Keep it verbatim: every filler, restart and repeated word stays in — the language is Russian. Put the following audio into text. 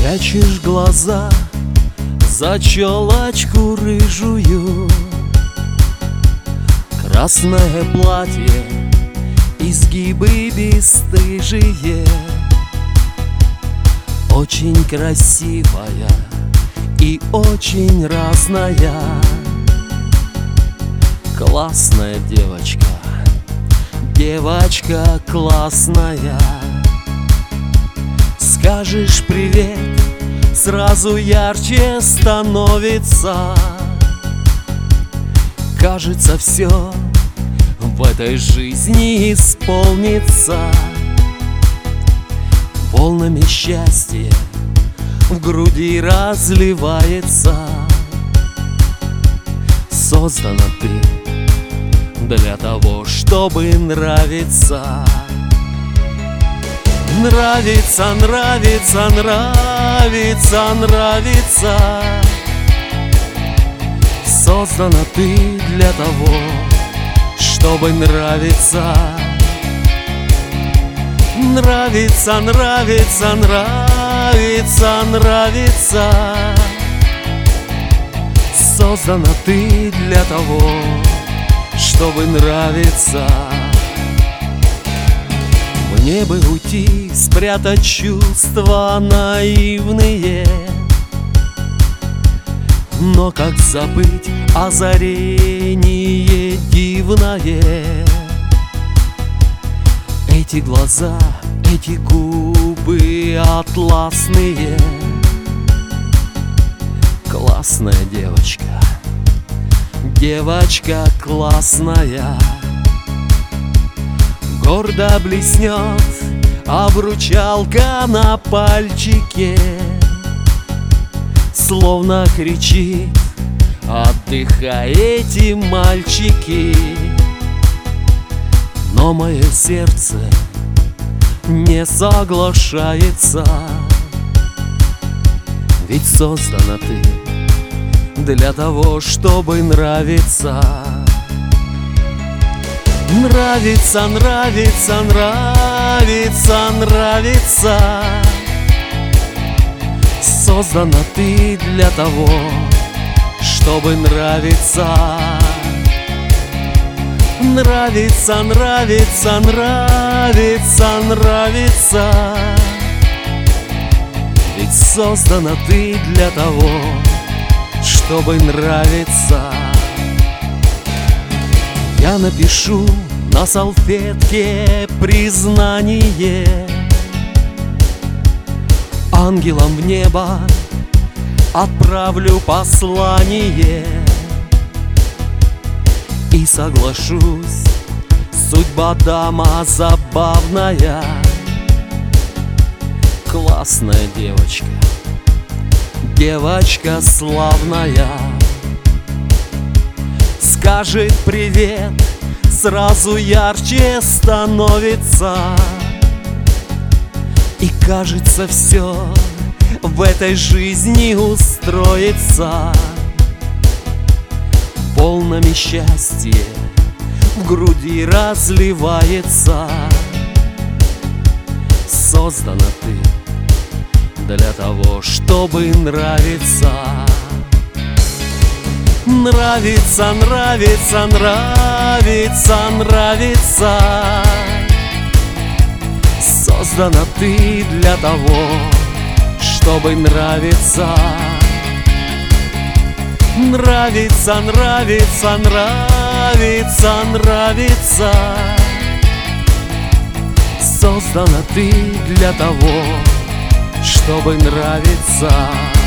Прячешь глаза за челочку рыжую, красное платье, изгибы бесстыжие. Очень красивая и очень разная, классная девочка, девочка классная. Скажешь привет, сразу ярче становится. Кажется, все в этой жизни исполнится. Волнами счастья в груди разливается. Создана ты для того, чтобы нравиться. Нравится, нравится, нравится, нравится. Создана ты для того, чтобы нравиться. Нравится, нравится, нравится, нравится. Создана ты для того, чтобы нравиться. Мне бы уйти, спрятать чувства наивные, но как забыть озарение дивное? Эти глаза, эти губы атласные. Классная девочка, девочка классная. Гордо блеснет обручалка на пальчике, словно кричит: отдыхайте, мальчики. Но мое сердце не соглашается, ведь создана ты для того, чтобы нравиться. Нравится, нравится, нравится, нравится. Создана ты для того, чтобы нравиться. Нравится, нравится, нравится, нравится. Ведь создана ты для того, чтобы нравиться. Я напишу на салфетке признание, ангелам в небо отправлю послание. И соглашусь, судьба дама забавная. Классная девочка, девочка славная. Скажет привет, сразу ярче становится. И кажется, все в этой жизни устроится. Волнами счастья в груди разливается. Создана ты для того, чтобы нравиться. Нравится, нравится, нравится, нравится. Создана ты для того, чтобы нравиться. Нравится, нравится, нравится, нравится. Создана ты для того, чтобы нравиться.